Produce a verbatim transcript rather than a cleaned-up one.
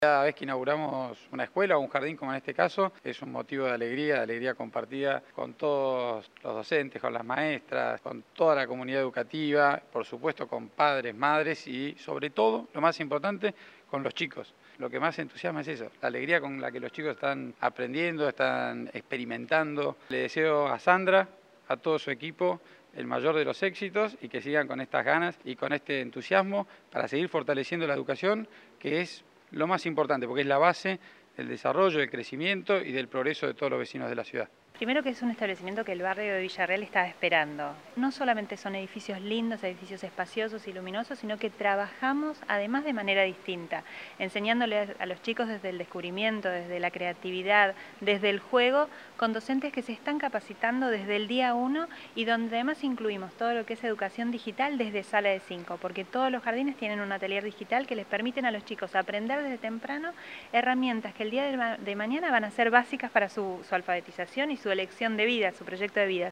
Cada vez que inauguramos una escuela o un jardín, como en este caso, es un motivo de alegría, de alegría compartida con todos los docentes, con las maestras, con toda la comunidad educativa, por supuesto con padres, madres y sobre todo, lo más importante, con los chicos. Lo que más entusiasma es eso, la alegría con la que los chicos están aprendiendo, están experimentando. Le deseo a Sandra, a todo su equipo, el mayor de los éxitos y que sigan con estas ganas y con este entusiasmo para seguir fortaleciendo la educación, que es lo más importante, porque es la base del desarrollo, del crecimiento y del progreso de todos los vecinos de la ciudad. Primero que es un establecimiento que el barrio de Villarreal estaba esperando. No solamente son edificios lindos, edificios espaciosos y luminosos, sino que trabajamos además de manera distinta, enseñándoles a los chicos desde el descubrimiento, desde la creatividad, desde el juego, con docentes que se están capacitando desde el día uno y donde además incluimos todo lo que es educación digital desde sala de cinco, porque todos los jardines tienen un atelier digital que les permiten a los chicos aprender desde temprano herramientas que el día de mañana van a ser básicas para su, su alfabetización y su elección de vida, su proyecto de vida.